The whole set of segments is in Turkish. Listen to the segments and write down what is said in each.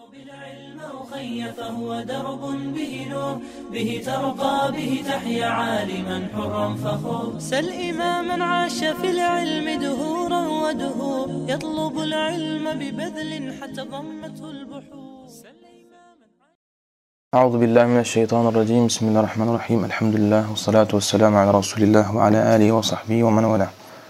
بالعلم أخي فهو درب به نور به ترقى به تحيا عالما حرا فخور سل إماما عاش في العلم دهورا ودهور يطلب العلم ببذل حتى ضمته البحور. أعوذ بالله من الشيطان الرجيم. بسم الله الرحمن الرحيم. الحمد لله والصلاة والسلام على رسول الله ve ala alihi ve sahbihi ve men vela.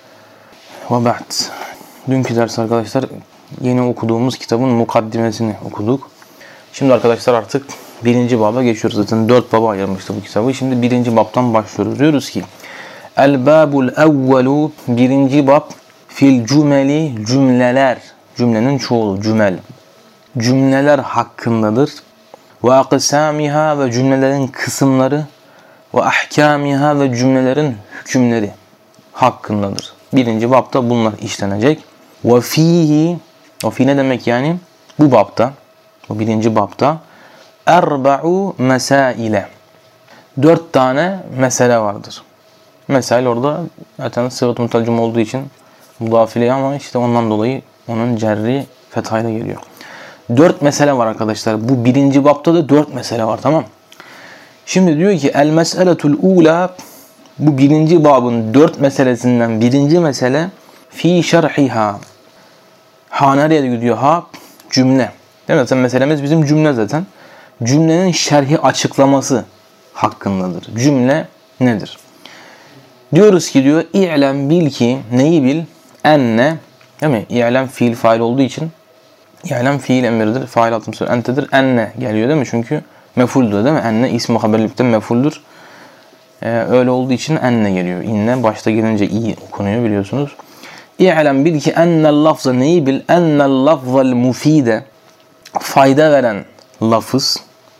Ve ba'd. Dünkü ders arkadaşlar yeni okuduğumuz kitabın mukaddimesini okuduk. Şimdi arkadaşlar artık birinci baba geçiyoruz. Zaten 4 baba ayırmıştı bu kitabı. Şimdi birinci babtan başlıyoruz. Diyoruz ki El-babul evvelu, birinci bab, fil cümeli, cümleler, cümlenin çoğulu cümel, cümleler hakkındadır. Ve akısamiha, ve cümlelerin kısımları, ve ahkamiha, ve cümlelerin hükümleri hakkındadır. Birinci babda bunlar işlenecek. Ve fihi, o fi ne demek yani? Bu babda, o birinci babda erba'u mesaile, 4 tane mesele vardır. Mesail orada zaten sırat-ı mutalcım olduğu için mudafile, ama işte ondan dolayı onun cerri fethayla geliyor. 4 mesele var arkadaşlar. Bu birinci babda da 4 mesele var, tamam. Şimdi diyor ki el meseletul ula, bu birinci babın 4 meselesinden birinci mesele fi şerhiha. Ha nereye gidiyor? Ha cümle. Değil mi? Zaten meselemiz bizim cümle zaten. Cümlenin şerhi, açıklaması hakkındadır. Cümle nedir? Diyoruz ki diyor i'lem, bil ki, neyi bil? Enne, değil mi? İ'lem fiil fail olduğu için i'lem fiil emridir. Fail altım söyle entedir. Enne geliyor değil mi? Çünkü mef'uldür değil mi? Enne ismi haberlikten mef'uldür. Öyle olduğu için enne geliyor. İnne başta gelince iyi okunuyor biliyorsunuz. İ'lem, bil ki ennel lafza, neyi bil? Ennel lafzal mufide, fayda veren lafız,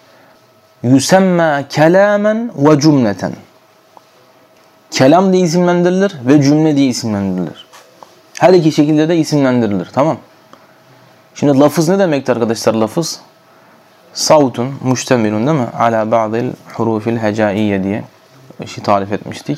yusemma kelamen ve cümleten, kelam diye isimlendirilir ve cümle diye isimlendirilir. Her iki şekilde de isimlendirilir, tamam. Şimdi lafız ne demektir arkadaşlar? Lafız savtun müştemilun, değil mi? Ala ba'dil hurufil hecaiyye diye tarif etmiştik.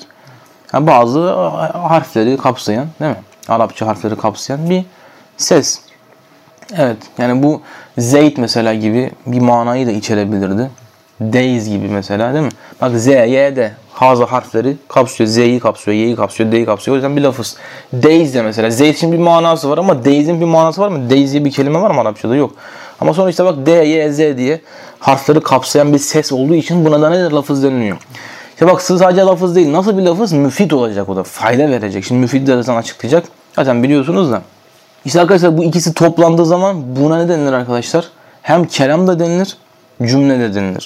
Bazı harfleri kapsayan, değil mi? Arapça harfleri kapsayan bir ses. Evet, yani bu Zeyd mesela gibi bir manayı da içerebilirdi. Deyiz gibi mesela, değil mi? Bak Z, Y de haza harfleri kapsıyor. Z'yi kapsıyor, Y'yi kapsıyor, D'yi kapsıyor. O yüzden bir lafız. Deyiz de mesela. Zeyd için bir manası var ama Deyiz'in bir manası var mı? Deyiz diye bir kelime var mı Arapçada? Yok. Ama sonra işte bak D, Y, Z diye harfleri kapsayan bir ses olduğu için buna da ne lafız deniliyor. İşte bak sadece lafız değil. Nasıl bir lafız? Müfid olacak o da. Fayda verecek. Şimdi müfid de zaten açıklayacak. Zaten biliyorsunuz da. İşte arkadaşlar bu ikisi toplandığı zaman buna ne denilir arkadaşlar? Hem kelam da denilir, cümle de denilir.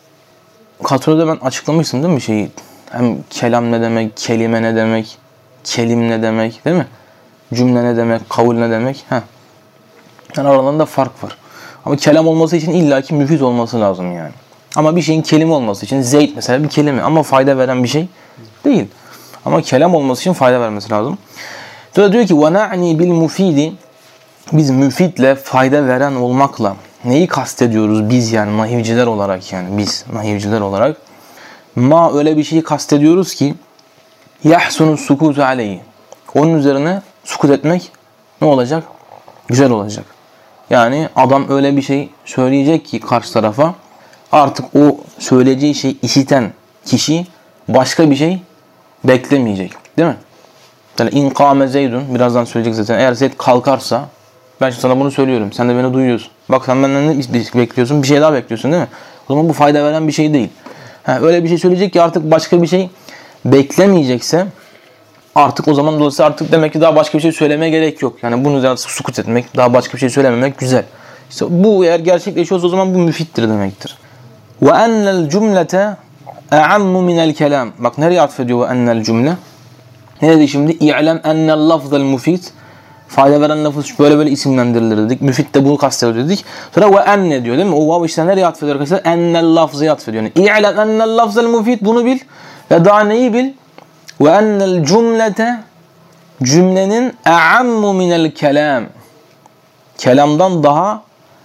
Katırda ben açıklamıştım değil mi şeyi? Hem kelam ne demek, kelime ne demek, kelim ne demek, değil mi? Cümle ne demek, kavul ne demek? Yani aralarında fark var. Ama kelam olması için illaki müfid olması lazım yani. Ama bir şeyin kelime olması için Zeyd mesela bir kelime ama fayda veren bir şey değil. Ama kelam olması için fayda vermesi lazım. Sonra diyor ki وَنَعْنِي بِالْمُفِيدِ, biz müfidle, fayda veren olmakla neyi kastediyoruz biz, yani nahivciler olarak, yani biz nahivciler olarak? Ma, öyle bir şeyi kastediyoruz ki يَحْسُنُ السُّكُوتُ عَلَيْهِ, onun üzerine sukut etmek ne olacak? Güzel olacak. Yani adam öyle bir şey söyleyecek ki karşı tarafa, artık o söyleyeceği şeyi işiten kişi başka bir şey beklemeyecek. Değil mi? Yani inkâme Zeydun, birazdan söyleyecek zaten. Eğer Zeyd kalkarsa, ben şimdi sana bunu söylüyorum. Sen de beni duyuyorsun. Bak sen benden ne bekliyorsun? Bir şey daha bekliyorsun değil mi? O zaman bu fayda veren bir şey değil. Öyle bir şey söyleyecek ki artık başka bir şey beklemeyecekse, artık o zaman dolayısıyla artık demek ki daha başka bir şey söylemeye gerek yok. Yani bunun üzerine sukut etmek, daha başka bir şey söylememek güzel. İşte bu eğer gerçekleşiyorsa o zaman bu müfittir demektir. Ve ennel cümlete e'ammu minel kelam. Bak nereye atfediyor ve ennel cümle? Ne dedi şimdi? İ'lem ennel lafzal mufid, fayda veren lafız böyle böyle isimlendirilir dedik. Müfid de bunu kastediyor dedik. Sonra ve enne diyor değil mi? O vav işte nereye atfediyor arkadaşlar? Ennel lafzı atfediyor. Yani İ'lem ennel lafzal mufid, bunu bil. Ve daha neyi bil? Ve ennel cümlete, cümlenin e'ammu minel kelam, kelamdan daha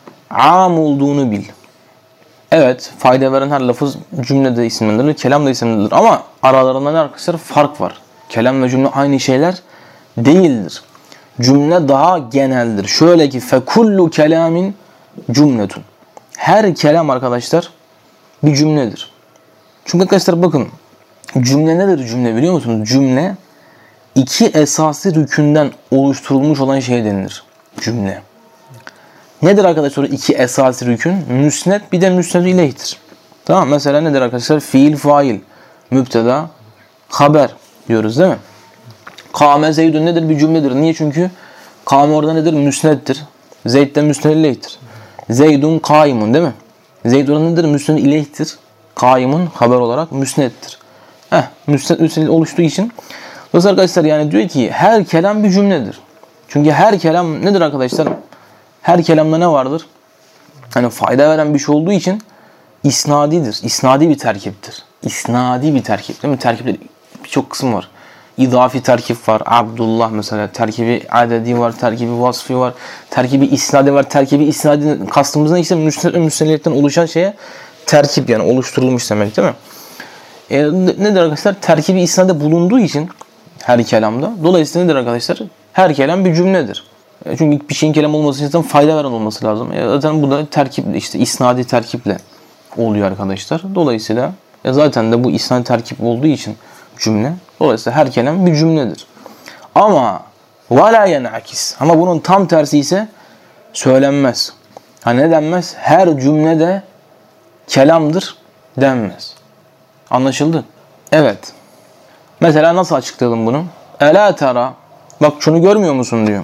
am olduğunu bil. Evet, fayda veren her lafız cümlede isimlendirilir, kelam da isimlendirilir. Ama aralarında ne arkadaşlar? Fark var. Kelam ve cümle aynı şeyler değildir. Cümle daha geneldir. Şöyle ki fekullu kelamin cümletun. Her kelam arkadaşlar bir cümledir. Çünkü arkadaşlar bakın, cümle nedir cümle biliyor musunuz? Cümle iki esası rükünden oluşturulmuş olan şey denilir. Cümle. Nedir arkadaşlar iki esası rükün? Müsned bir de müsned ileyhtir. Tamam, mesela nedir arkadaşlar? Fiil, fail, mübteda, haber diyoruz değil mi? Kâme Zeydun nedir? Bir cümledir. Niye? Çünkü kâme orada nedir? Müsneddir. Zeyd de müsned ileyhtir. Zeydun kâimun değil mi? Zeyd orada nedir? Müsned ileyhtir. Kâimun haber olarak müsneddir. Müsned oluştuğu için. Dolayısıyla arkadaşlar yani diyor ki her kelam bir cümledir. Çünkü her kelam nedir arkadaşlar? Her kelamda ne vardır? Hani fayda veren bir şey olduğu için isnadidir. İsnadi bir terkiptir. İsnadi bir terkip değil mi? Terkipte birçok kısım var. İdafi terkip var. Abdullah mesela. Terkibi adedi var. Terkibi vasfi var. Terkibi isnadi var. Terkibi isnadi kastımız ne? İşte müsned ve müsnediyyetten oluşan şeye terkip yani oluşturulmuş demek değil mi? Nedir arkadaşlar? Terkibi isnadi bulunduğu için her kelamda. Dolayısıyla nedir arkadaşlar? Her kelam bir cümledir. Çünkü bir şeyin kelam olması için fayda veren olması lazım. Zaten bu da terkip işte isnadi terkiple oluyor arkadaşlar. Dolayısıyla zaten de bu isnadi terkip olduğu için cümle. Dolayısıyla her kelam bir cümledir. Ama وَلَا يَنْعَكِسْ ama bunun tam tersi ise söylenmez. Ne denmez? Her cümlede kelamdır denmez. Anlaşıldı? Evet. Mesela nasıl açıklayalım bunu? Ela tara bak şunu görmüyor musun diyor.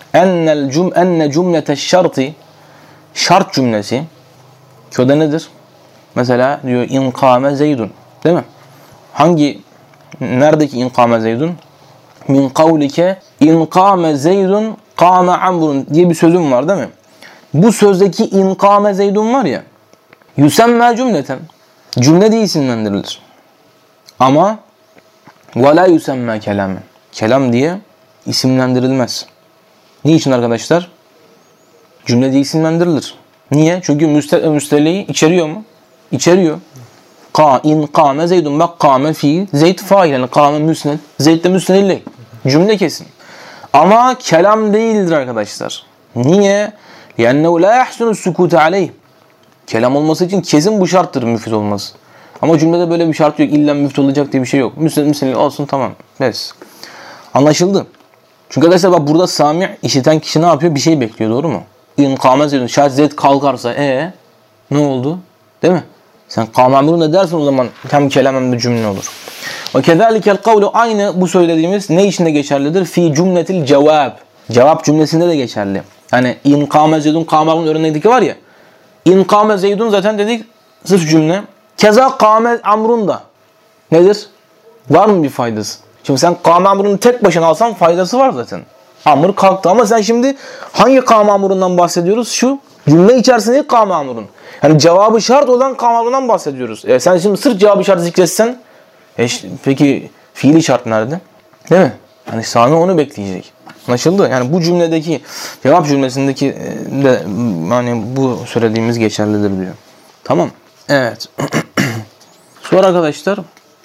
Enne cümlete şartı şart cümlesi köde nedir? Mesela diyor inkame zeydun değil mi? Neredeki inkame zeydun? Min kavlike inkame zeydun kâme amrun diye bir sözüm var değil mi? Bu sözdeki inkame zeydun var ya yüsemme cümleten cümle diye isimlendirilir. Ama وَلَا يُسَمَّا كَلَامًا kelam diye isimlendirilmez. Niçin arkadaşlar? Cümle diye isimlendirilir. Niye? Çünkü müsteleyi içeriyor mu? İçeriyor. İn kâme zeydun bak kâme fiil zeyd fail yani kâme müsned zeyd de müsnediley. Cümle kesin. Ama kelam değildir arkadaşlar. Niye? لِأَنَّهُ لَا يَحْسُنُ السُّكُوتَ عَلَيْهِ kelam olması için kesin bu şarttır müfit olması. Ama cümlede böyle bir şart yok. İlla müfit olacak diye bir şey yok. Müsned olsun tamam. Bes. Anlaşıldı. Çünkü arkadaşlar bak burada sami işiten kişi ne yapıyor? Bir şey bekliyor doğru mu? İn kâme zeydun. Şayet zeyd kalkarsa ne oldu? Değil mi? Sen kâme amrun ne dersin o zaman hem kelam hem de cümle olur. Ve kezalikel kavlu aynı bu söylediğimiz ne içinde geçerlidir? Fi cümletil cevab. Cevap cümlesinde de geçerli. Yani in kâme zeydun kâme amrun örneğindeki var ya. İn kâme zeydun zaten dedik sırf cümle. Keza kâme amrun da nedir? Var mı bir faydası? Şimdi sen kâme amrunu tek başına alsan faydası var zaten. Amr kalktı ama sen şimdi hangi kâme amrundan bahsediyoruz? Şu cümle içerisinde kâme amrun. Yani cevabı şart olan kâme amrundan bahsediyoruz. Sen şimdi sırf cevabı şart zikretsen peki fiili şart nerede? Değil mi? Hani sami onu bekleyecek. Anlaşıldı? Yani bu cümledeki cevap cümlesindeki de hani bu söylediğimiz geçerlidir diyor. Tamam. Evet. Sonra arkadaşlar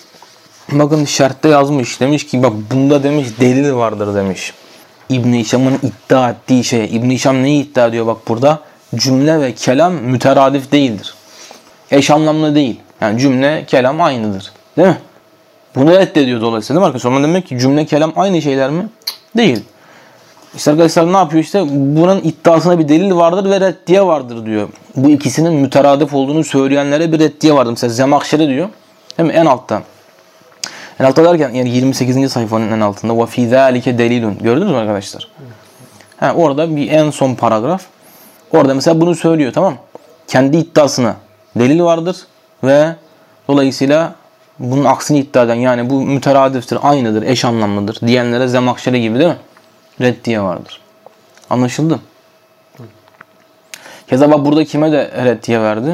bakın şartta yazmış. Demiş ki bak bunda demiş delil vardır demiş. İbn-i Hişam'ın iddia ettiği şey. İbn-i Hişam neyi iddia ediyor bak burada? Cümle ve kelam müteradif değildir. Eş anlamlı değil. Yani cümle, kelam aynıdır. Değil mi? Bunu reddediyor dolayısıyla değil mi arkadaşlar? Ama demek ki cümle, kelam aynı şeyler mi? Değil. İşte arkadaşlar ne yapıyor işte? Bunun iddiasına bir delil vardır ve reddiye vardır diyor. Bu ikisinin müteradif olduğunu söyleyenlere bir reddiye vardır. Mesela Zemakşeri diyor. Değil mi? En altta. En altta derken yani 28. sayfanın en altında. وَفِي ذَٰلِكَ دَلِيلٌ. Gördünüz mü arkadaşlar? Orada bir en son paragraf. Orada mesela bunu söylüyor tamam. Kendi iddiasına delil vardır ve dolayısıyla bunun aksini iddia eden yani bu müteradiftir, aynıdır, eş anlamlıdır diyenlere Zemakşeri gibi değil mi? Reddiye vardır. Anlaşıldı? Keza bak burada kime de reddiye verdi?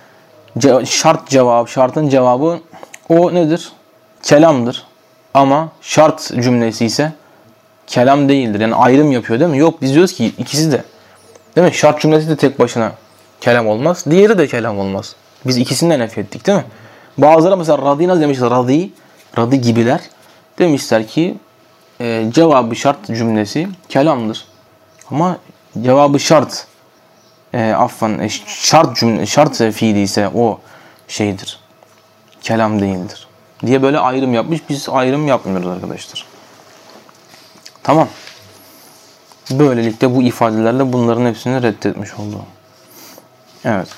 Şartın cevabı o nedir? Kelamdır. Ama şart cümlesi ise kelam değildir. Yani ayrım yapıyor değil mi? Yok biz diyoruz ki ikisi de. Değil mi? Şart cümlesi de tek başına kelam olmaz. Diğeri de kelam olmaz. Biz ikisini de nef ettik değil mi? Bazıları mesela radî demişler. Radî gibiler. Demişler ki cevabı şart cümlesi kelamdır. Ama cevabı şart şart fiili ise o şeydir. Kelam değildir diye böyle ayrım yapmış. Biz ayrım yapmıyoruz arkadaşlar. Tamam. Böylelikle bu ifadelerle bunların hepsini reddetmiş oldu. Evet.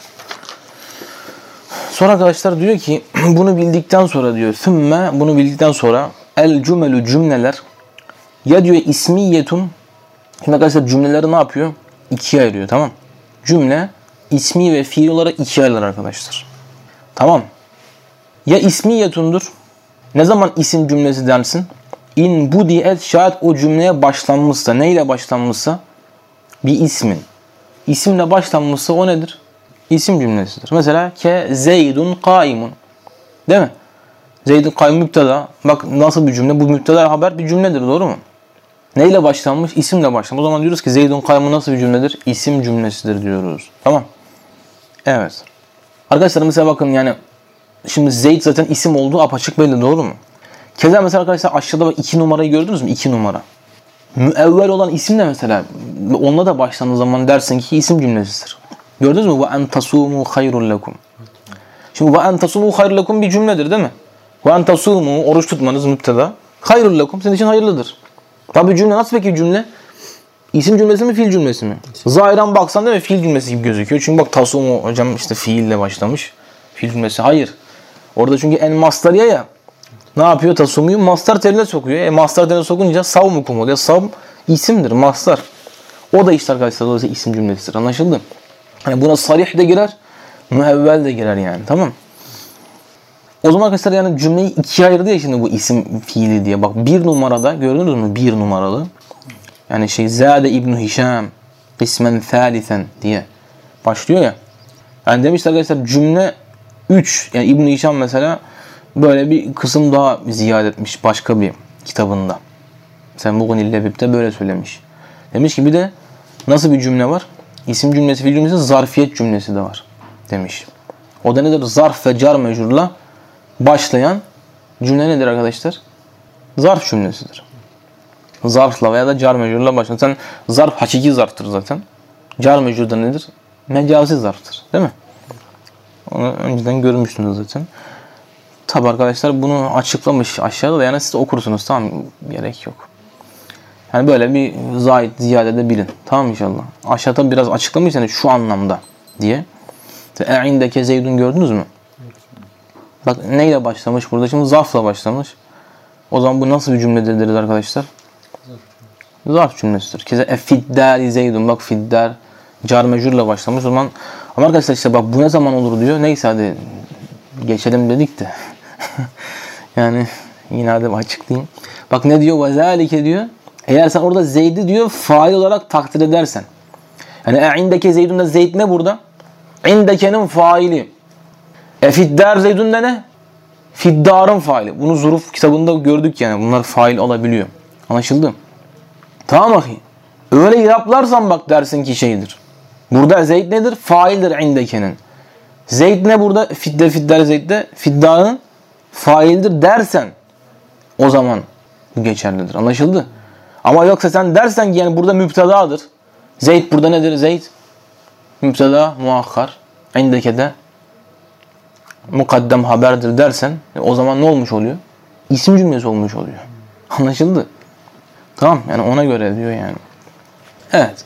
Sonra arkadaşlar diyor ki bunu bildikten sonra diyor sümme bunu bildikten sonra el cümelü cümleler ya diyor ismiyetun. Şimdi arkadaşlar cümleleri ne yapıyor? İkiye ayırıyor, tamam. Cümle ismi ve fiil olarak ikiye ayrılır arkadaşlar. Tamam. Ya ismiyetundur. Ne zaman isim cümlesi dersin? İn budiyet şayet o cümleye başlanmışsa. Neyle başlanmışsa? Bir ismin. İsimle başlanmışsa o nedir? İsim cümlesidir. Mesela ke zeydun kaimun. Değil mi? Zeydun kaimun müpteda. Bak nasıl bir cümle? Bu müpteda haber bir cümledir, doğru mu? Neyle başlanmış? İsimle başlanmış. O zaman diyoruz ki zeydun kaimun nasıl bir cümledir? İsim cümlesidir diyoruz. Tamam. Evet. Arkadaşlar mesela bakın yani şimdi Zeyd zaten isim olduğu apaçık belli, doğru mu? Keza mesela arkadaşlar aşağıda bak 2 numarayı gördünüz mü? 2 numara. Müevvel olan isim de mesela onunla da başlandığı zaman dersin ki isim cümlesidir. Gördünüz mü? Ve en tasumu hayrun lekum. Şimdi ve en tasumu hayrun lekum bir cümledir değil mi? Ve en tasumu oruç tutmanız müpteda. Hayrun lekum senin için hayırlıdır. Tabi cümle nasıl peki cümle? İsim cümlesi mi, fiil cümlesi mi? Zahiren baksan değil mi? Fiil cümlesi gibi gözüküyor. Çünkü bak tasumu hocam işte fiille başlamış. Fiil cümlesi. Hayır. Orada çünkü en mastarya ya. Ne yapıyor? Tasumuyu mastar teline sokuyor. Mastar teline sokunca savmukum oluyor. Sav isimdir. Mastar. O da işte arkadaşlar dolayısıyla isim cümlesidir. Anlaşıldı? Hani buna sarih de girer. Müevvel de girer yani. Tamam. O zaman arkadaşlar yani cümleyi ikiye ayırdı ya şimdi bu isim fiili diye. Bak 1 numarada gördünüz mü? 1 numaralı. Yani Zade İbn Hişam ismen thalithen diye başlıyor ya. Yani demişler arkadaşlar cümle 3. Yani İbn Hişam mesela böyle bir kısım daha ziyade etmiş başka bir kitabında. Sen bugün illebip'te böyle söylemiş. Demiş ki bir de nasıl bir cümle var? İsim cümlesi, fiil cümlesi, zarfiyet cümlesi de var demiş. O da nedir? Zarf ve car mecrurla başlayan cümle nedir arkadaşlar? Zarf cümlesidir. Zarfla veya da car mecrurla başlayan. Zaten zarf hakiki zarftır zaten. Car mecrur da nedir? Mecazi zarftır. Değil mi? Onu önceden görmüştünüz zaten. Tabi arkadaşlar bunu açıklamış aşağıda da yani siz de okursunuz, tamam, gerek yok. Yani böyle bir ziyade de bilin. Tamam inşallah. Aşağıda biraz açıklamış yani şu anlamda diye. E'indeke zeydun gördünüz mü? Bak neyle başlamış burada? Şimdi zarfla başlamış. O zaman bu nasıl bir cümledir deriz arkadaşlar? Zarf cümlesidir. Keza fiddari zeydun. Bak fiddar car mecrurla başlamış. O zaman ama arkadaşlar işte bak bu ne zaman olur diyor. Neyse hadi geçelim dedik de. Yani yine hadi açıklayayım. Bak ne diyor? Ve zâlike diyor. Eğer sen orada Zeyd'i diyor fail olarak takdir edersen. Yani indeke Zeydun da Zeyd ne burada? İndeke'nin faili. Fiddar Zeydun da ne? Fiddar'ın faili. Bunu Zuruf kitabında gördük yani. Bunlar fail olabiliyor. Anlaşıldı? Tamam bakayım. Öyle yaplarsan bak dersin ki şeydir. Burada Zeyd nedir? Faildir indeke'nin. Zeyd ne burada? Fiddar Zeyd'de Fiddar'ın faildir dersen o zaman bu geçerlidir. Anlaşıldı? Ama yoksa sen dersen ki yani burada müptedadır. Zeyd burada nedir? Zeyd müpteda muakhar. İndeke de mukaddem haberdir dersen o zaman ne olmuş oluyor? İsim cümlesi olmuş oluyor. Anlaşıldı? Tamam yani ona göre diyor yani. Evet.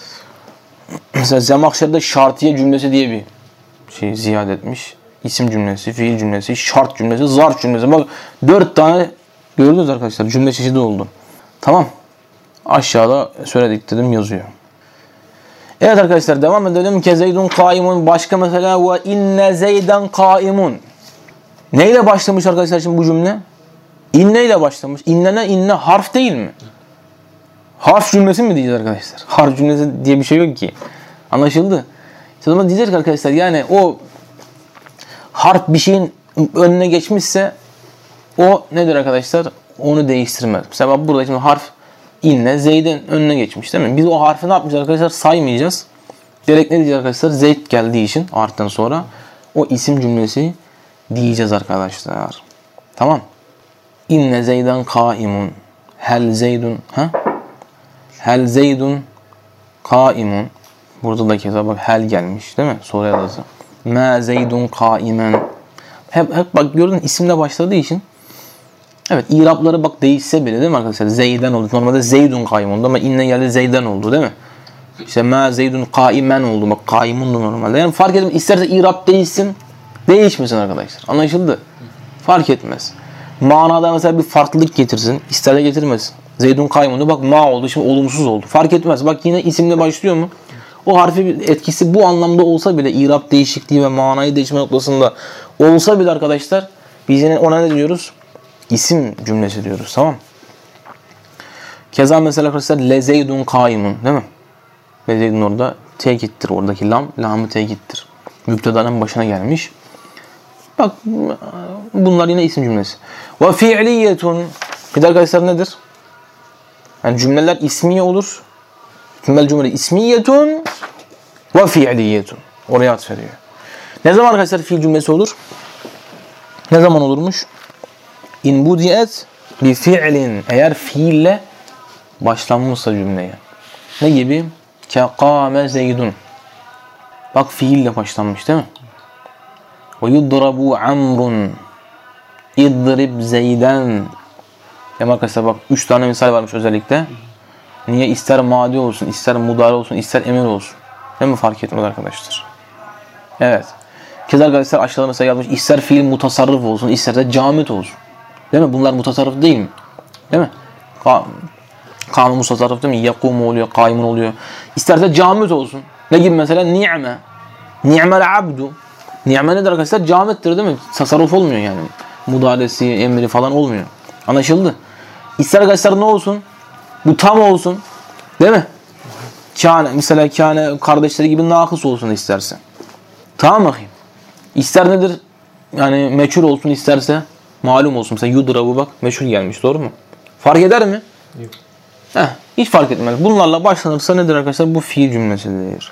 Mesela Zemakşer'de şartiye cümlesi diye bir şey ziyade etmiş. İsim cümlesi, fiil cümlesi, şart cümlesi, zarf cümlesi. Bak 4 tane gördünüz arkadaşlar. Cümle çeşidi oldu. Tamam. Aşağıda söyledik dedim yazıyor. Evet arkadaşlar devam edelim. Ke Zeydun kaimun. Başka mesela ve inne Zeyden kaimun. Neyle başlamış arkadaşlar şimdi bu cümle? İnne ile başlamış. İnne ne? İnne harf değil mi? Harf cümlesi mi diyeceğiz arkadaşlar? Harf cümlesi diye bir şey yok ki. Anlaşıldı? O zaman diyeceğiz ki arkadaşlar yani o harf bir şeyin önüne geçmişse o nedir arkadaşlar? Onu değiştirmez. Mesela burada şimdi harf inne Zeyd'in önüne geçmiş değil mi? Biz o harfi ne yapmayacağız arkadaşlar? Saymayacağız. Direkt ne diyeceğiz arkadaşlar? Zeyd geldiği için harften sonra o isim cümlesi diyeceğiz arkadaşlar. Tamam. İnne Zeyden kaimun. Hel Zeydun. Ha? Hel Zeydun kaimun. Burada da keza bak hel gelmiş değil mi? Soru yazısı. Ma Zeydun kaimen. Hep bak gördün isimle başladığı için. Evet irapları bak değişse bile değil mi arkadaşlar? Zeyden oldu. Normalde Zeydun kaim oldu ama inne geldi Zeyden oldu değil mi? İşte ma Zeydun kaimen oldu. Bak kaimun da normalde. Yani fark etmez. İsterse irap değişsin. Değişmesin arkadaşlar. Anlaşıldı? Fark etmez. Manada mesela bir farklılık getirsin. İster de getirmesin. Zeydun kaymundu. Bak ma oldu. Şimdi olumsuz oldu. Fark etmez. Bak yine isimle başlıyor mu? O harfi etkisi bu anlamda olsa bile irap değişikliği ve manayı değişme noktasında olsa bile arkadaşlar biz yine ona ne diyoruz? İsim cümlesi diyoruz. Tamam. Keza mesela arkadaşlar le Zeydun kaimun değil mi? Le Zeydun orada tekittir. Oradaki lamı tekittir. Müptedanın başına gelmiş. Bak bunlar yine isim cümlesi. Ve fi'liyetun. Bir de arkadaşlar nedir? Yani cümleler ismiye olur. Tümel cümle ismiyetun ve fi'liyetun. Oraya atfediyor. Ne zaman arkadaşlar fiil cümlesi olur? Ne zaman olurmuş? İn budiyet bi fi'lin. Eğer fiille başlanmışsa cümleye. Ne gibi? Ke kâme zeydun. Bak fiille başlanmış değil mi? Ve yudrabu amrun. İdrib zeyden. Ya arkadaşlar bak 3 tane misal varmış özellikle. Niye? İster madi olsun, ister mudari olsun, ister emir olsun. Değil mi? Fark etmez arkadaşlar. Evet. Keza arkadaşlar aşağıda mesela yazmış. İster fiil mutasarrıf olsun, ister de camit olsun. Değil mi? Bunlar mutasarrıf değil mi? Değil mi? Kanun mutasarrıf değil mi? Yakumu oluyor, kaimun oluyor. İsterse camit olsun. Ne gibi mesela? Ni'me. Ni'mel abdu. Ni'me nedir arkadaşlar? Camittir değil mi? Tasarruf olmuyor yani. Mudaresi, emri falan olmuyor. Anlaşıldı. İster arkadaşlar ne olsun? Bu tam olsun. Değil mi? Kâne. Mesela kâne kardeşleri gibi nakıs olsun isterse. Tamam bakayım. İster nedir? Yani meçhul olsun isterse malum olsun. Mesela yudrabu bak meçhul gelmiş. Doğru mu? Fark eder mi? Yok. Hiç fark etmez. Bunlarla başlanırsa nedir arkadaşlar? Bu fiil cümlesidir.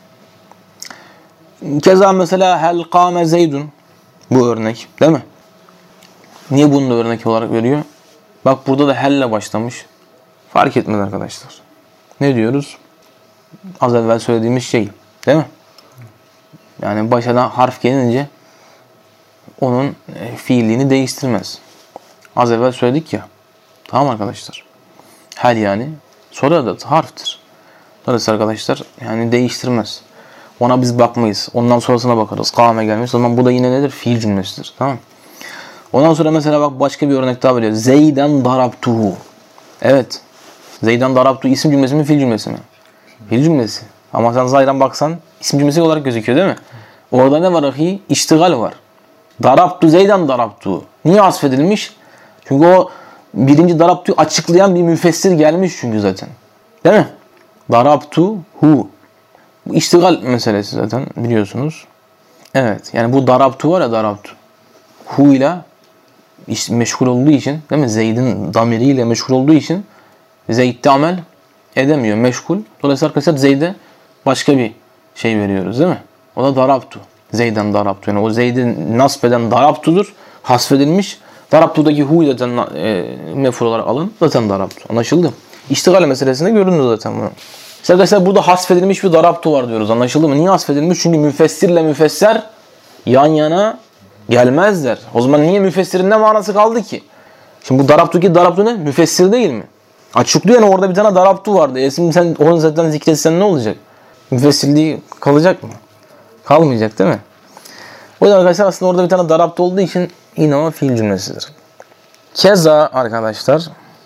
Keza mesela hel kâme zeydun. Bu örnek. Değil mi? Niye bunu da örnek olarak veriyor? Bak burada da helle başlamış. Fark etmez arkadaşlar. Ne diyoruz? Az evvel söylediğimiz şey. Değil mi? Yani başına harf gelince onun fiilliğini değiştirmez. Az evvel söyledik ya. Tamam arkadaşlar. Hel yani soru da harftir. Dolayısıyla arkadaşlar yani değiştirmez. Ona biz bakmayız. Ondan sonrasına bakarız. Kâme gelmiş. O zaman bu da yine nedir? Fiil cümlesidir. Tamam. Ondan sonra mesela bak başka bir örnek daha veriyor. Zeyden darabtuhu. Evet. Zeyden darabtuhu isim cümlesi mi, fiil cümlesi mi? Fiil cümlesi. Ama sen zahiren baksan isim cümlesi olarak gözüküyor değil mi? Orada ne var ahi? İştigal var. Darabtu Zeyden darabtuhu. Niye asfedilmiş? Çünkü o birinci darabtuhu açıklayan bir müfessir gelmiş çünkü zaten. Değil mi? Darabtuhu. Bu iştigal meselesi zaten biliyorsunuz. Evet. Yani bu darabtu var ya darabtu. Hu ile meşgul olduğu için değil mi? Zeyd'in damiriyle meşgul olduğu için Zeyd'de amel edemiyor. Meşgul. Dolayısıyla arkadaşlar Zeyd'e başka bir şey veriyoruz değil mi? O da darabtu. Zeyden darabtu. Yani o Zeyd'i nasb eden darabtudur. Hasfedilmiş. Darabtu'daki hu zaten mef'ul olarak alın. Zaten darabtu. Anlaşıldı? İştigal meselesinde göründü zaten bunu. İşte arkadaşlar burada hasfedilmiş bir darabtu var diyoruz. Anlaşıldı mı? Niye hasfedilmiş? Çünkü müfessirle müfesser yan yana gelmezler. O zaman niye müfessirin ne manası kaldı ki? Şimdi bu darabtu ne? Müfessir değil mi? Açıklıyor yani orada bir tane darabtu vardı. Şimdi sen onu zaten zikretsen ne olacak? Müfessirliği kalacak mı? Kalmayacak değil mi? O yüzden arkadaşlar aslında orada bir tane darabtu olduğu için yine o fiil cümlesidir. Keza arkadaşlar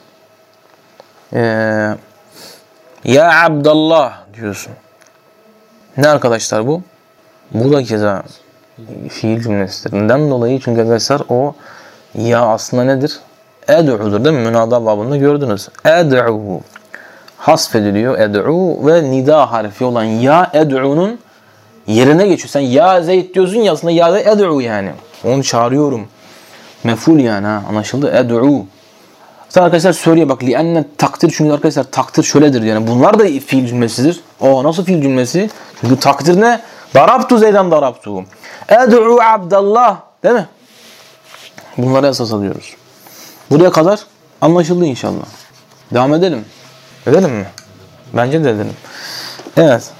ya Abdallah diyorsun. Ne arkadaşlar bu? Bu da keza fiil cümlesidir. Neden dolayı? Çünkü arkadaşlar o ya aslında nedir? Ed'u'dur değil mi? Münada babında gördünüz. Ed'u. Hasfediliyor. Ed'u ve nida harfi olan ya ed'u'nun yerine geçiyor. Sen ya Zeyd diyorsun ya aslında ya da ed'u yani. Onu çağırıyorum. Mef'ul yani ha. Anlaşıldı? Ed'u. Sen arkadaşlar söylüyor bak li'enne takdir çünkü arkadaşlar takdir şöyledir yani bunlar da fiil cümlesidir. O nasıl fiil cümlesi? Çünkü takdir ne? Darabtu Zeyden darabtu. Ed'u Abdallah değil mi? Bunları esas alıyoruz. Buraya kadar anlaşıldı inşallah. Devam edelim. Edelim mi? Bence de edelim. Evet.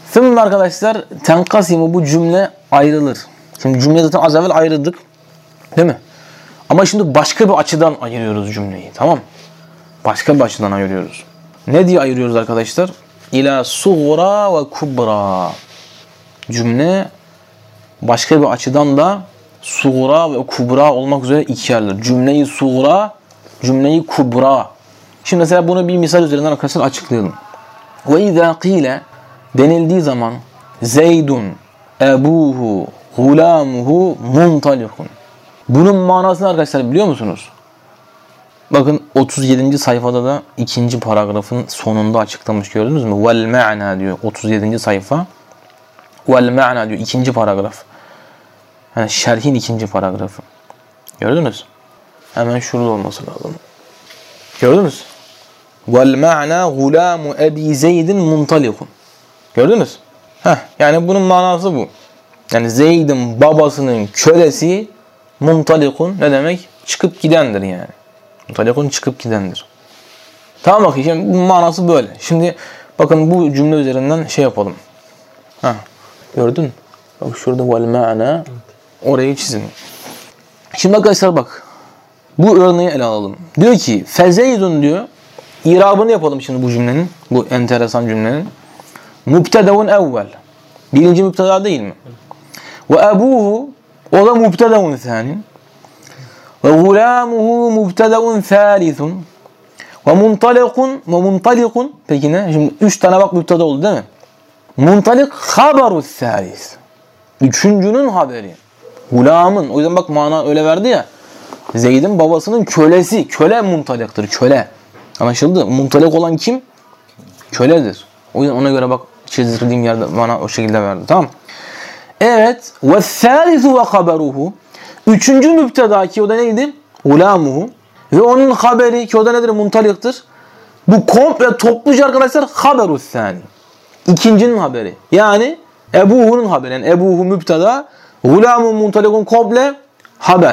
Şimdi arkadaşlar tenkasimu bu cümle ayrılır. Şimdi cümle zaten az evvel ayırdık. Değil mi? Ama şimdi başka bir açıdan ayırıyoruz cümleyi. Tamam mı? Başka bir açıdan ayırıyoruz. Ne diye ayırıyoruz arkadaşlar? İlâ suğra ve kubra. Cümle başka bir açıdan da suğra ve kubra olmak üzere ikiye ayrılır. Cümleyi suğra, cümleyi kubra. Şimdi mesela bunu bir misal üzerinden arkadaşlar açıklayalım. Ve izâ qîle denildiği zaman Zeydun ebuhu gulâmuhu muntalikun. Bunun manasını arkadaşlar biliyor musunuz? Bakın 37. sayfada da ikinci paragrafın sonunda açıklamış, gördünüz mü? Vel ma'na diyor 37. sayfa. Vel ma'na diyor ikinci paragraf. Yani şerhin ikinci paragrafı. Gördünüz? Hemen şurada olması lazım. Gördünüz? Vel ma'na gulamu ebi Zeydin muntalikun. Gördünüz? Yani bunun manası bu. Yani Zeyd'in babasının kölesi muntalikun ne demek? Çıkıp gidendir yani. Muntalikun çıkıp gidendir. Tamam bakın şimdi bunun manası böyle. Şimdi bakın bu cümle üzerinden şey yapalım. Gördün mü? Bak şurada vel ma'na. Orayı çizin. Şimdi arkadaşlar bak. Bu örneği ele alalım. Diyor ki fezeydun diyor. İrabını yapalım şimdi bu cümlenin. Bu enteresan cümlenin. Mübtedevun evvel. Birinci mübteda değil mi? Ve ebuhu o da mübtedevun thânin. Ve gulâmuhu mübtedevun thâlithun. Ve muntalikun. Peki ne? Şimdi 3 tane bak mübteda oldu değil mi? Muntalik haberu thâlith. Üçüncünün haberi. Gulamın. O yüzden bak mana öyle verdi ya. Zeyd'in babasının kölesi. Köle muntaliktir. Köle. Anlaşıldı? Muntalik olan kim? Köledir. O yüzden ona göre bak çizdirdiğim yerde bana o şekilde verdi. Tamam. Evet. Ve thâlithu ve haberuhu. Üçüncü mübteda ki o da neydi? Gulamuhu. Ve onun haberi ki o da nedir? Muntaliktir. Bu komple topluca arkadaşlar haberu thâni. İkincinin haberi. Yani ebuhu'nun haberi. Yani ebuhu mübteda. Gulamun muntalikun komple haber.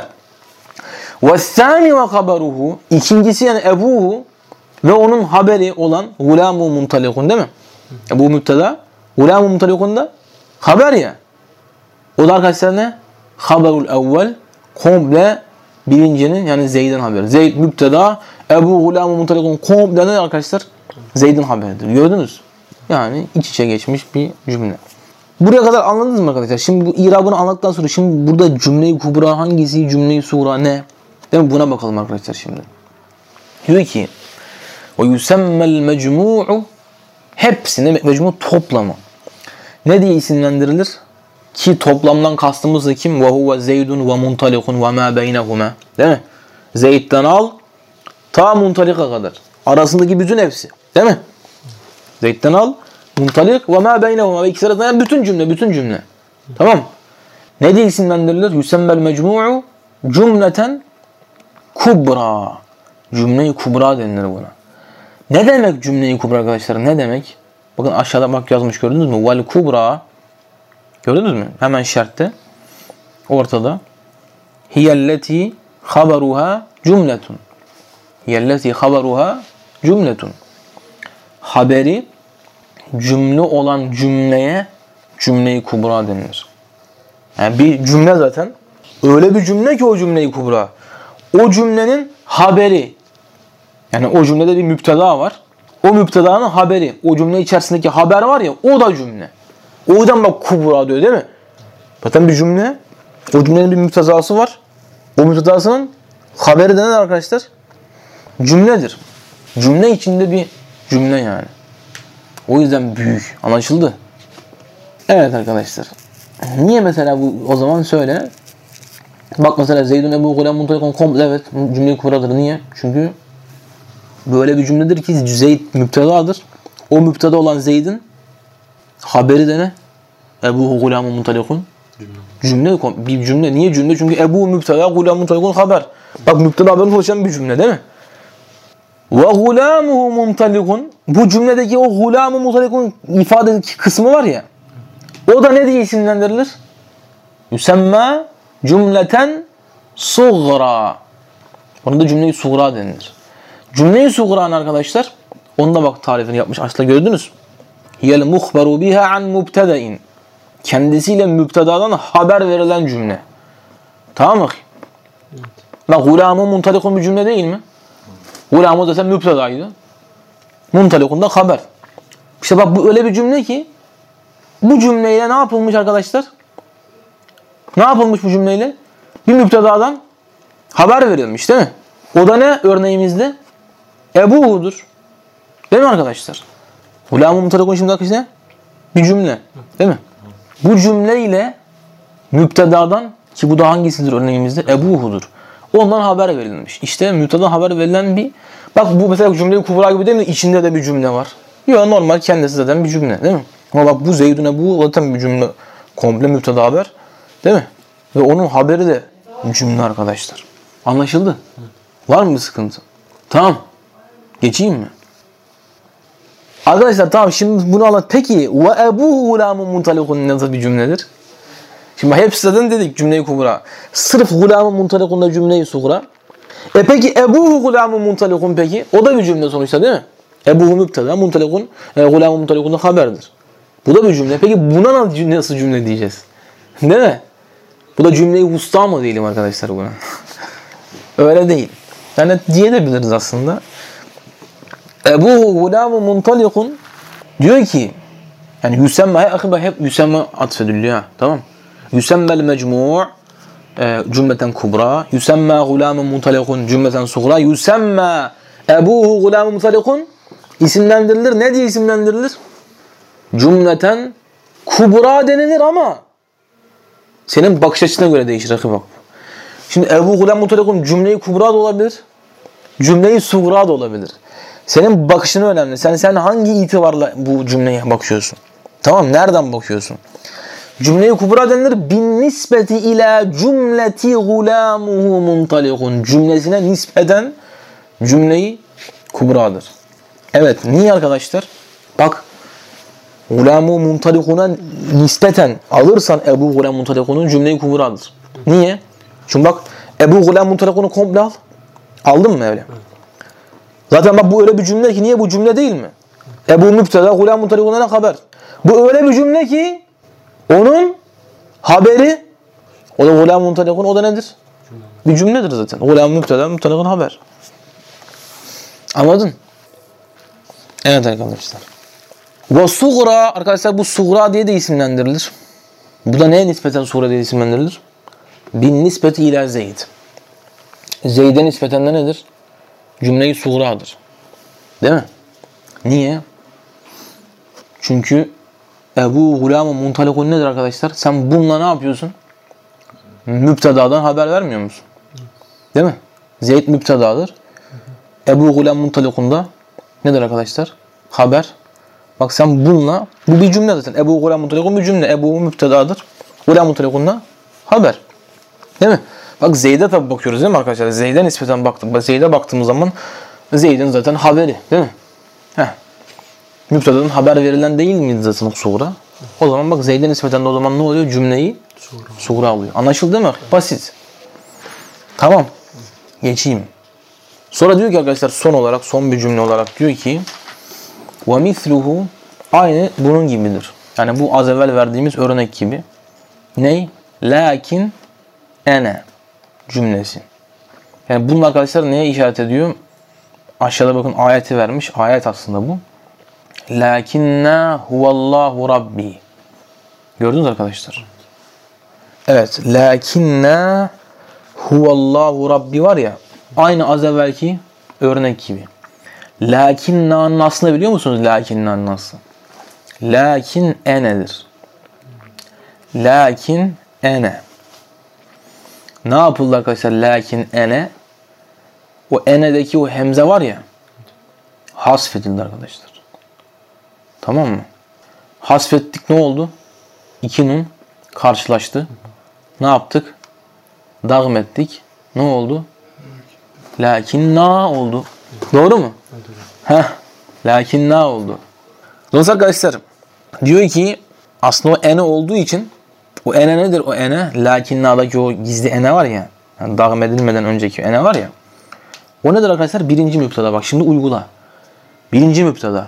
Ve thâni ve haberuhu. İkincisi yani ebuhu ve onun haberi olan gulamun muntalikun değil mi? Bu mübteda. Gulamun muntalikun da haber ya. O da arkadaşlar ne? Haberul evvel. Komple birincinin yani Zeyd'in haberi. Zeyd mübteda. Ebu gulamun muntalikun komple ne arkadaşlar? Zeyd'in haberidir. Gördünüz? Yani iç içe geçmiş bir cümle. Buraya kadar anladınız mı arkadaşlar? Şimdi bu irabını anlattıktan sonra şimdi burada cümle-i kubra hangisi, cümle-i sura ne? Değil mi? Buna bakalım arkadaşlar şimdi. Diyor ki ve yusemmel mecmu'u hepsine mecmu toplamı. Ne diye isimlendirilir? Ki toplamdan kastımız da kim? Ve huve zeydun ve muntalikun ve ma beynehuma. Değil mi? Zeyd'den al ta muntalika kadar. Arasındaki bütün hepsi. Değil mi? Zeyd'den al muntalik ve ma beynehuma ve ikisi arasında yani bütün cümle. Tamam. Ne diye isimlendirilir? Yusemmel mecmu'u cümleten kubra. Cümle-i kubra denilir buna. Ne demek cümle-i kubra arkadaşlar? Ne demek? Bakın aşağıda bak yazmış, gördünüz mü? Vel kubra. Gördünüz mü? Hemen şertte. Ortada. Hiyelleti haberuha cümletun. Hiyelleti haberuha cümletun. Haberi cümle olan cümleye cümle-i kubra denilir. Yani bir cümle zaten. Öyle bir cümle ki o cümle-i kubra. O cümlenin haberi. Yani o cümlede bir müpteda var. O müptedanın haberi. O cümle içerisindeki haber var ya, o da cümle. O yüzden bak kubra diyor değil mi? Zaten bir cümle. O cümlenin bir müptedası var. O müptedasının haberi de nedir arkadaşlar? Cümledir. Cümle içinde bir cümle yani. O yüzden büyük. Anlaşıldı? Evet arkadaşlar. Niye mesela bu o zaman söyle. Bak mesela Zeydun Ebu Gulem Muntalikun komple evet cümle-i kubradır. Niye? Çünkü böyle bir cümledir ki Zeyd müptedadır. O müpteda olan Zeyd'in haberi de ne? Ebu Gulem Muntalikun. Cümle bir cümle. Niye cümle? Çünkü Ebu müpteda, Gulem Muntalikun haber. Bak müpteda haberin oluşan bir cümle değil mi? Ve gulamuhu muntalikun. Bu cümledeki o gulamu muntalikun ifade kısmı var ya. O da ne diye isimlendirilir? Yusemma cümleten suğra. Ona da cümle-i suğra denilir. Cümle-i suğra'nın arkadaşlar, onu da bak tarifini yapmış. Aslında gördünüz. hiyel muhberu biha an mubteda'in. Kendisiyle mübtedadan haber verilen cümle. Tamam mı? Evet. Bak gulamun muntalikun bir cümle değil mi? Gulamun zaten mübtedaydı. Muntalikun da haber. İşte bak bu öyle bir cümle ki bu cümleyle ne yapılmış arkadaşlar? Ne yapılmış bu cümleyle? Bir mübtedadan haber verilmiş değil mi? O da ne örneğimizde? Ebuhu'dur. Değil mi arkadaşlar? Gulamun muntalikun şimdi arkadaşlar bir cümle. Değil mi? Bu cümleyle mübtedadan ki bu da hangisidir örneğimizde? Ebuhu'dur. Ondan haber verilmiş. İşte mübtedadan haber verilen bir bak bu mesela cümle-i kubra gibi değil mi? İçinde de bir cümle var. Yok normal kendisi zaten bir cümle değil mi? Ama bak bu Zeydun Ebu zaten bir cümle komple mübteda haber değil mi? Ve onun haberi de cümle arkadaşlar. Anlaşıldı? Var mı bir sıkıntı? Tamam. Geçeyim mi? Arkadaşlar tamam şimdi bunu anlat. Peki ve ebuhu gulamun muntalikun nasıl bir cümledir? Şimdi hepsi zaten dedik cümleyi kubra. Sırf gulamun muntalikun da cümleyi sugra. Peki ebuhu gulamun muntalikun peki? O da bir cümle sonuçta değil mi? Ebuhu mübteda muntalikun gulamun muntalikun da haberdir. Bu da bir cümle. Peki buna nasıl cümle diyeceğiz? Değil mi? Bu da cümleyi usta mı diyelim arkadaşlar buna? Öyle değil. Yani diyebiliriz aslında. Ebuhu gulamun muntalikun diyor ki yani yüsemme hep yüsemme atfediliyor. Tamam. Yüsemmel mecmu' cümleten kubra. Yüsemme gulamun muntalikun cümleten sugra. Yüsemme ebuhu gulamun muntalikun isimlendirilir. Ne diye isimlendirilir? Cümleten kubra denilir ama senin bakış açısına göre değişir. Bak. Şimdi ebu gulamun muntalikun cümleyi kubra da olabilir. Cümleyi sugra da olabilir. Senin bakışın önemli. Sen hangi itibarla bu cümleye bakıyorsun? Tamam, nereden bakıyorsun? Cümleyi kubra denilir bin nispeti ila cümleti gulamuhu muntalikun. Cümlesine nispeten cümleyi kubradır. Evet, niye arkadaşlar? Bak, gulamu muntalikuna nispeten alırsan ebu gulam muntalikunun cümleyi kubradır. Niye? Çünkü bak, ebu gulam muntalikunu komple al. Aldın mı öyle? Zaten bak bu öyle bir cümle ki niye bu cümle değil mi? Ebu mübteda gulam muntalikuna ne haber? Bu öyle bir cümle ki onun haberi o da gulam muntalikun o da nedir? Bir cümledir zaten. Gulam mübteda muntalikun haber. Anladın? Evet arkadaşlar. Ve sugra arkadaşlar bu sugra diye de isimlendirilir. Bu da neye nispeten sugra diye isimlendirilir? Bin nispeti ila Zeyd. Zeyd'e nispeten de nedir? Cümle-i suğradır. Değil mi? Niye? Çünkü Ebu Gulam-ı Muntalikun nedir arkadaşlar? Sen bununla ne yapıyorsun? Mübtedadan haber vermiyor musun? Değil mi? Zeyd mübtedadır. Ebu Gulam Muntalikun da nedir arkadaşlar? Haber. Bak sen bununla, bu bir cümle zaten. Ebu Gulam Muntalikun bir cümle. Ebu mübtedadır. Gulam Muntalikun da haber. Değil mi? Bak Zeyd'e tabi bakıyoruz değil mi arkadaşlar? Zeyd'e nispeten baktık. Zeyd'e baktığımız zaman Zeyd'in zaten haberi değil mi? Mübtedadan haber verilen değil miydi zaten o suğra? O zaman bak Zeyd'e nispeten de o zaman ne oluyor? Cümleyi suğra alıyor. Anlaşıldı değil mi? Basit. Tamam. Geçeyim. Sonra diyor ki arkadaşlar son olarak, son bir cümle olarak diyor ki وَمِثْلُهُ aynı bunun gibidir. Yani bu az evvel verdiğimiz örnek gibi. Ney? Lakin ene cümlesi. Yani bunun arkadaşlar neye işaret ediyor? Aşağıda bakın ayeti vermiş. Ayet aslında bu. Lakinna huvallahu rabbi. Gördünüz arkadaşlar. Evet. Lakinna huvallahu rabbi var ya. Aynı az evvelki örnek gibi. Lakinna'nın aslını biliyor musunuz? Lakinna'nın aslı. Lakin enedir. Lakin ene. Ne yapıldı arkadaşlar? Lakin ene. O ene'deki o hemze var ya. Hasfedildi arkadaşlar. Tamam mı? Hasfettik ne oldu? İki nun karşılaştı. Ne yaptık? Dağım ettik. Ne oldu? Lakin na oldu. Doğru mu? Heh. Lakin na oldu. Dolayısıyla arkadaşlar diyor ki aslında o ene olduğu için o ene nedir o ene? Lakin na'daki o gizli ene var ya. Yani dağım edilmeden önceki ene var ya. O nedir arkadaşlar? Birinci mübteda. Bak şimdi uygula. Birinci mübteda.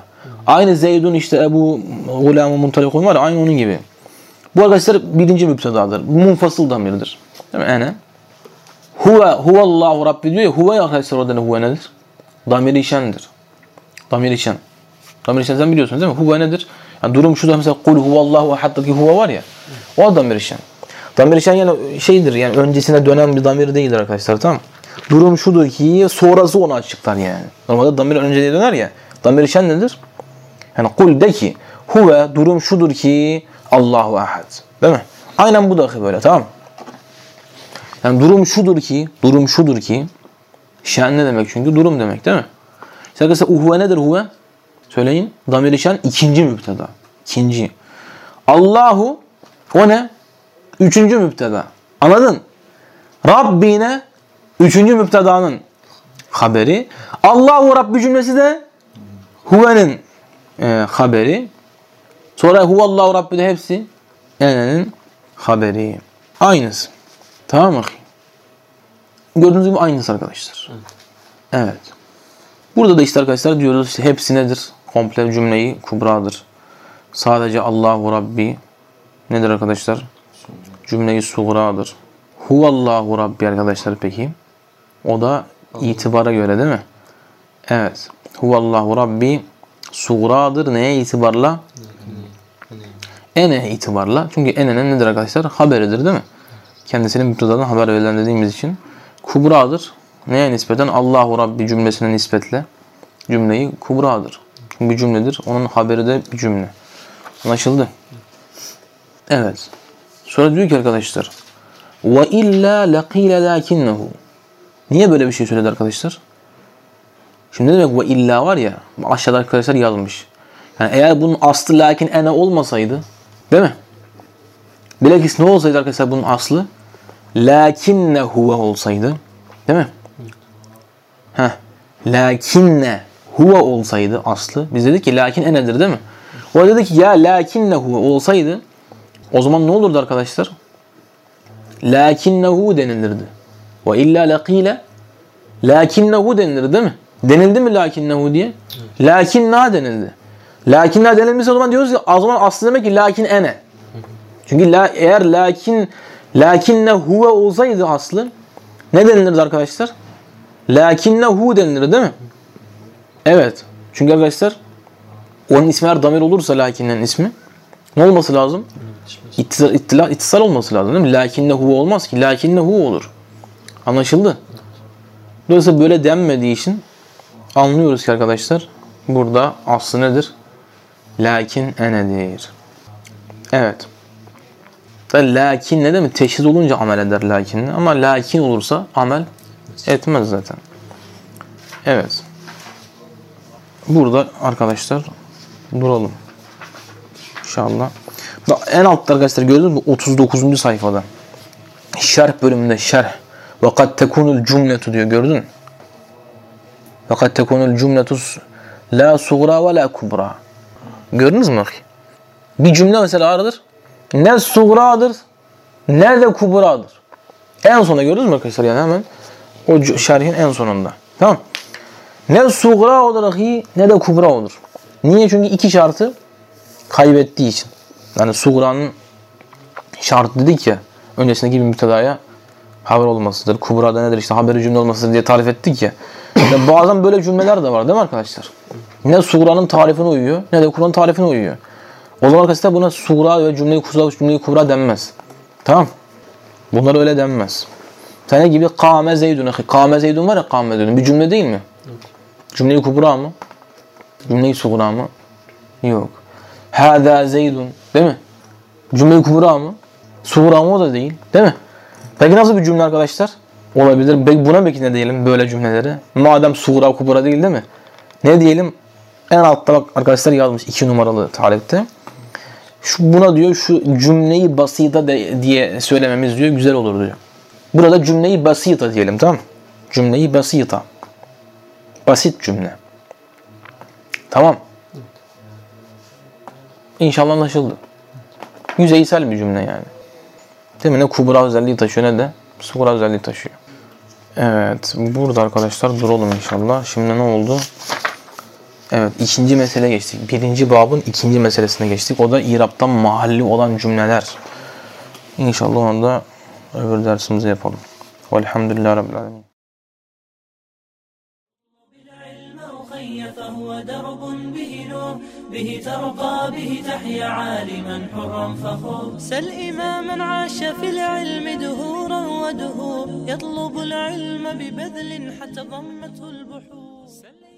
Aynı Zeydun işte Ebu Gulam-ı Muntalikun var ya, aynı onun gibi. Bu arkadaşlar birinci müptedadır. Munfasıl damirdir. Değil mi? Ene. Huvallahu Rabbi diyor ya. Huve arkadaşlar orada ne? Huve nedir? Damir-i şendir. Damir-i şen. Damir-i şen sen biliyorsunuz değil mi? Huve nedir? Yani durum şurada mesela kul huvallahu ehaddaki huve var ya. O damir-i şen. Damir-i şen yani şeydir yani öncesine dönen bir damir değildir arkadaşlar, tamam mı? Durum şudur ki sonrası onu açıklar yani. Normalde damir önceye döner ya. Damir-i şen nedir? Yani kul de ki huve durum şudur ki Allahu ahad. Değil mi? Aynen bu dahi böyle, tamam mı? Yani durum şudur ki şen ne demek çünkü? Durum demek değil mi? İşte arkadaşlar huve nedir huve? Söyleyin. Damir-i şen ikinci müpteda. İkinci. Allahu o ne? Üçüncü müpteda. Anladın? Rabbine üçüncü müptedanın haberi. Allahu Rabbi cümlesi de huve'nin haberi. Sonra huvallahu Rabbi de hepsi ene'nin haberi. Aynısı. Tamam mı? Gördüğünüz gibi aynısı arkadaşlar. Evet. Burada da işte arkadaşlar diyoruz işte hepsi nedir? Komple cümleyi kubradır. Sadece Allahu Rabbi nedir arkadaşlar? Cümleyi suğradır. Huvallahu Rabbi arkadaşlar peki. O da itibara göre değil mi? Evet. Huvallahu Rabbi suğradır. Neye itibarla? Ene itibarla. Çünkü ene'nin nedir arkadaşlar? Haberidir değil mi? Kendisinin müptedadan haber verilen dediğimiz için. Kubradır. Neye nispeten? Allahu Rabbi cümlesine nispetle cümleyi kubradır. Çünkü bir cümledir. Onun haberi de bir cümle. Anlaşıldı? Evet. Sonra diyor ki arkadaşlar ve illa laqila lakinnehu. Niye böyle bir şey söyledi arkadaşlar? Şimdi ne demek ve illa var ya, aşağıda arkadaşlar yazmış. Yani eğer bunun aslı lakin ene olmasaydı, değil mi? Bilakis ne olsaydı arkadaşlar bunun aslı? Lakinnehu olsaydı. Değil mi? Heh. Lakinne huve olsaydı aslı. Biz dedik ki lakin enedir değil mi? O dedi ki ya lakinnehu olsaydı o zaman ne olurdu arkadaşlar? Lakinnehu denilirdi. Ve illa laqile lakinnehu denilirdi değil mi? Denildi mi lakinnehu diye? Lakinna denildi. Lakinna denilmişse o zaman diyoruz ki o zaman aslı demek ki lakin ene. Çünkü eğer lakinnehu olsaydı aslı ne denilirdi arkadaşlar? Lakinnehu denilirdi değil mi? Evet. Çünkü arkadaşlar onun ismi eğer damir olursa lakinnenin ismi ne olması lazım? İttisal olması lazım değil mi? Lakinnehu olmaz ki. Lakinnehu olur. Anlaşıldı? Dolayısıyla böyle denmediği için anlıyoruz ki arkadaşlar burada aslı nedir? Lakin enedir. Evet. Lakin ne demek? Teşhis olunca amel eder lakinle. Ama lakin olursa amel etmez zaten. Evet. Burada arkadaşlar duralım. İnşallah. Bak en altta arkadaşlar gördünüz mü? 39. sayfada. Şerh bölümünde şerh. Ve kad tekunul cümletu diyor. Gördün mü? Ve kad tekunul cümletu la suğra ve la kubra. Gördünüz mü? Bir cümle mesela aradır. Ne suğradır ne de kubradır. En sonunda gördünüz mü arkadaşlar? Yani hemen o şerhin en sonunda. Tamam. Ne suğra olur ne de kubra olur. Niye? Çünkü iki şartı kaybettiği için. Yani suğranın şartı dedik ya öncesindeki bir müptedaya haber olmasıdır. Kubra'da nedir? İşte haberi cümle olmasıdır diye tarif ettik ya. Yani bazen böyle cümleler de var değil mi arkadaşlar? Ne suğranın tarifine uyuyor ne de Kur'an'ın tarifine uyuyor. O zaman arkadaşlar buna suğra ve cümleyi kubra denmez. Tamam. Bunlar öyle denmez. Tane gibi kâme zeydun. Kâme zeydun var ya kâme zeydun. Bir cümle değil mi? Cümleyi kubra mı? Cümleyi suğra mı? Yok. Hâzâ zeydun. Değil mi? Cümleyi kubra mı? Suğra mı o da değil. Değil mi? Peki nasıl bir cümle arkadaşlar? Olabilir. Buna belki ne diyelim böyle cümleleri? Madem suğra kubra değil mi? Ne diyelim? En altta bak arkadaşlar yazmış 2 numaralı tarifte. Buna diyor şu cümleyi basita diye söylememiz diyor güzel olur diyor. Burada cümleyi basita diyelim, tamam mı? Cümleyi basita. Basit cümle. Tamam. İnşallah anlaşıldı. Yüzeysel bir cümle yani. Değil mi? Ne kubra özelliği taşıyor ne de suğra özelliği taşıyor. Evet. Burada arkadaşlar duralım inşallah. Şimdi ne oldu? Evet, ikinci mesele geçtik. Birinci babın ikinci meselesine geçtik. O da İrab'tan mahalli olan cümleler. İnşallah onu da öbür dersimizi yapalım. Velhamdülillahi Rabbil Alemin. فهو درب به نور به ترقى به تحيا عالما حرا فخور سل إماما عاش في العلم دهورا ودهور يطلب العلم ببذل حتى ضمته البحور